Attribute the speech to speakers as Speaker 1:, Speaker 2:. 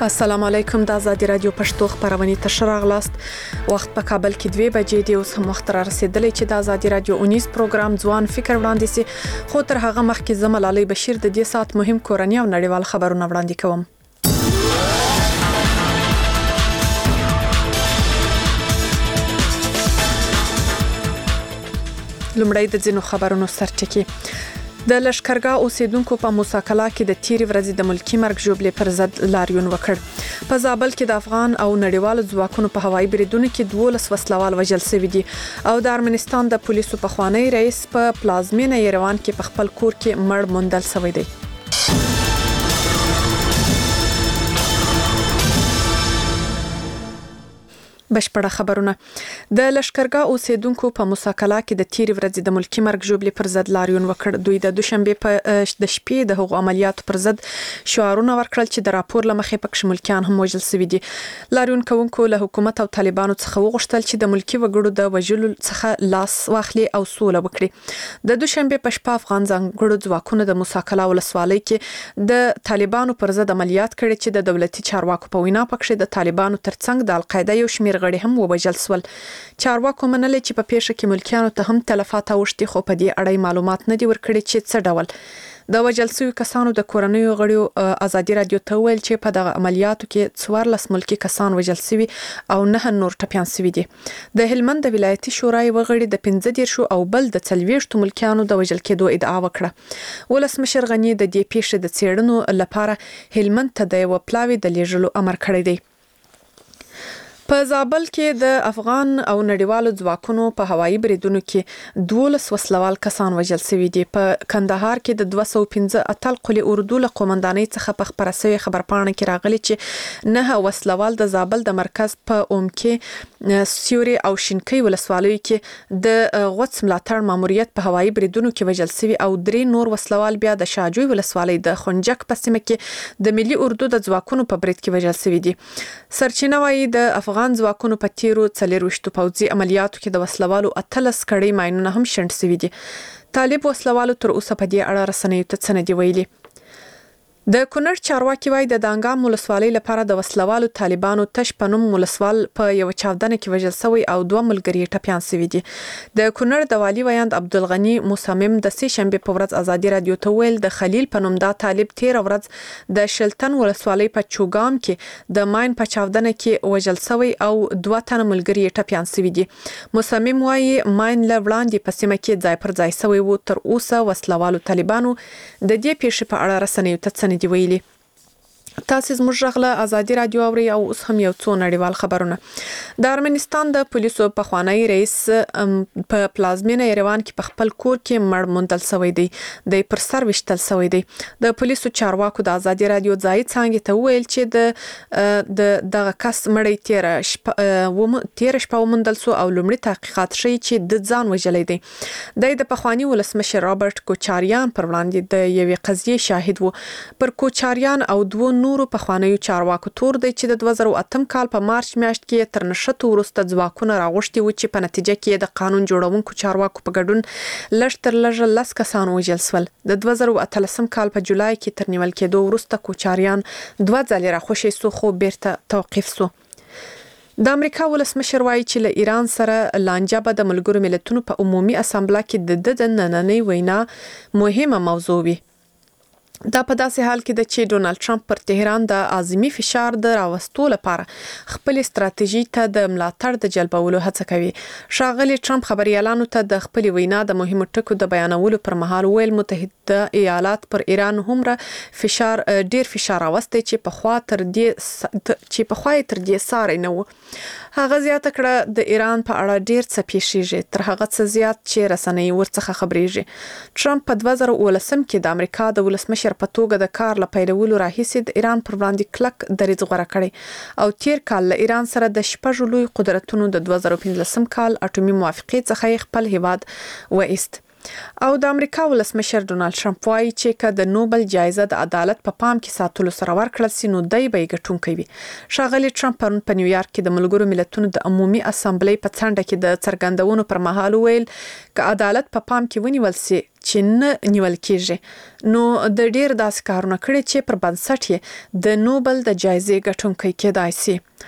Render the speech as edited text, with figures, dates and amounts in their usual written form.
Speaker 1: السلام علیکم. د آزادی رادیو پښتو خبرونه ته راغلاست. وخت په کابل کې 2 بجې دی. اوس هم وخت را رسیدلی چې د آزادی رادیو 19 پروګرام ځوان فکر وړاندې سي. خو تر هغه مخکې زما لالی بشیر د دې سات مهم کورنۍ او نړیوال خبرونه وړاندې کوم. لومړی د ځینو خبرونو سرټکی. د لشکرګاه اوسیدونکو په موسی کلا کې د تیری ورځې د ملکی مرګ جوړې پر ضد لاریون وکړ. په زابل کې د افغان او نړیوالو ځواکونو په هوایي بریدونو کې 12 وسلوال وژل شوي دي او د ارمنستان د پولیسو په خوانی رئیس په پلازمینه یروان کې په خپل کور کې مړ موندل شوی دی. بشپړه خبرونه. د لشکرګاه اوسیدونکو په موسی کلا کې د تیری ورځې د ملکی مرګ جوړې پر ضد لاریون وکړ. دوی د دوشنبه په د شپې د هغو عملیاتو پر ضد شعارونه ورکړل چې د راپور لمخې پکې ملکیان هم وژل شوي دي. لاریون کوونکو له حکومت او طالبانو څخه وغوښتل چې د ملکی وګړو د وژلو څخه لاس واخلي او سوله وکړي. د دوشنبه په شپه افغان ځانګړو ځواکونو د موسی کلا ولسوالۍ کې د طالبانو پر ضد عملیات کړي چې د دولتي چارواکو په وینا پکې د طالبانو ترڅنګ د القاعده یو شمېر غړي هم وبجل سول. چارواکو منلي چې په پیښه کې ملکیانو ته هم تلفات اوښتي، خو په دې اړه معلومات نه دي ورکړي چې څه ډول. د وجل سوي کسانو د کورنیو غړیو آزادی رادیو ته ویل چې په دغه عملیاتو کې 14 ملکی کسان وژل شوي او 9 نور ټپيان شوي دي. د هلمند د ولایتي شورای وغړي د 15 او بل د 40 ملکیانو د وژل کېدو ادعا وکړه. ولسمشر غنی د دې پیښې د څېړنو لپاره هلمند ته د یو پلاوی د لیږلو امر کړی دی. په زابل کې د افغان او نړیوالو ځواکونو په هوایي بریدونو کې 12 وسلوال کسان وژل شوي دي. په کندهار کې د 215 اتل قلی اردو له قومندانۍ څخه په خبره شوی خبرپاڼه کې راغلي چې 9 وسلوال د زابل د مرکز په اوم کې سیوري او شینکۍ ولسوالیو کې د غوڅ ملاتړ ماموریت په هوایي بریدونو کې وژل شوي او 3 نور وسلوال بیا د شاجوی ولسوالۍ د خنجک په سیمه کې د ملي اردو د ځواکونو په برید کې وژل شوي دي. سرچینه وايي د افغان ځواکونو په تیرو 40 پوځي عملیاتو کې د وسلوالو 18 کړي ماینونه هم شنډ شوي دي. طالب وسلوالو تر اوسه په دې اړه رسنیو ته څه نه دي ویلي. د کونړ چارواکي وایي د دانګام ولسوالۍ لپاره د وسلوالو طالبانو تش پنوم ولسوال په یو چاودنه کې وژل شوی او 2 ملګري ټپيان شوي دي. د کونړ د والی ویاند عبدالغنی مصمم د سې شنبه په ورځ آزادی رادیو ته ویل د خلیل پنوم دا طالب 13 ورځ د شلتن ولسوالۍ په چوغام کې د ماین په چاودنه کې وژل شوی او 2 تن ملګري ټپيان شوي دي. مصمم وایي ماین له وړاندې په سیمه کې ځای پر ځای شوی و. تر اوسه وسلوالو طالبانو د دې پیښې په اړه رسنیو ته دی ویلي. تاسو زموږ غږ آزادی رادیو اوري او اوس هم یو څو نړیوال خبرونه. د ارمنستان د پولیسو په خوانی رئیس په پلازمینه یروان کې په خپل کور کې مړ موندل شوی دی. د پر سر وشتل شوی دی. د پولیسو چارواکو د آزادی رادیو ځای څنګه ته ویل چې د کس مړی تیر شپه وموندل سو او لومړی تحقیقات شي چې د ځان وژلې دی. د پخوانی ولسمشر رابرټ کوچاریان پر وړاندې د یوې قضیې شاهد وو. پر کوچاریان او 2 نورو پخوانیو چارواکو تور دی چې د 2008 کال په مارچ میاشت کې تر نشته وروسته ځواکونه راغوښتي و چې په نتیجه کې د قانون جوړونکو چارواکو په ګډون لږ تر لږه 10 کسان وژل شول. د 2013 کال په جولای کې تر نیول کېدو وروسته کوچاریان 2 ځله راخوشي سو خو بیرته توقیف سو. د امریکا ولسمشر وایي چې له ایران سره لانجه به د ملګرو ملتونو په عمومي اسامبله کې د نننۍ وینا مهمه موضوع وي. دا په داسې حال کې د چې ډونالد ټرمپ پر تهران د اعظمي فشار د راوستو لپاره خپل استراتیژي ته د ملاتړ د جلبولو هڅه کوي. ښاغلي ټرمپ خبريالانو ته د خپل وینا د مهمو ټکو د بیانولو پر مهال ویل متحده ایالات پر ایران هم ډیر فشار راوستي چې په خوا تر دې ساري نه و. هغه زیاته کړه د ایران په اړه ډیر څه پیښیږي تر هغه څه زیات چې رسنۍ ورڅخه خبريږي. ټرمپ په 2018 کې د امریکا د ولسمشر په توګه د کار لپاره راهیسي د ایران پر وړاندې کلک دریځ غوړه کړی او تیر کال له ایران سره د شپږ لوی قدرتونو د 2015 کال اټومي موافقې څخه خپل هیواد وایست. او د امریکا ولسمشر ډونالد ټرمپ وایي چې که د نوبل جایزه د عدالت په پام کې ساتلو سره ورکړل سي نو دای به ګټونکی وي. ښاغلي ټرمپ پرون په نیویارک کې د ملګرو ملتونو د عمومي اسامبلې په څنډه کې د څرګندونو پر مهال ویل که عدالت په پام کې ونیول سي چې نه نیول کیږي نو د ډیر داسې کارونه کړي چې پر بنسټ یې د نوبل د جایزې ګټونکی کېدای سي.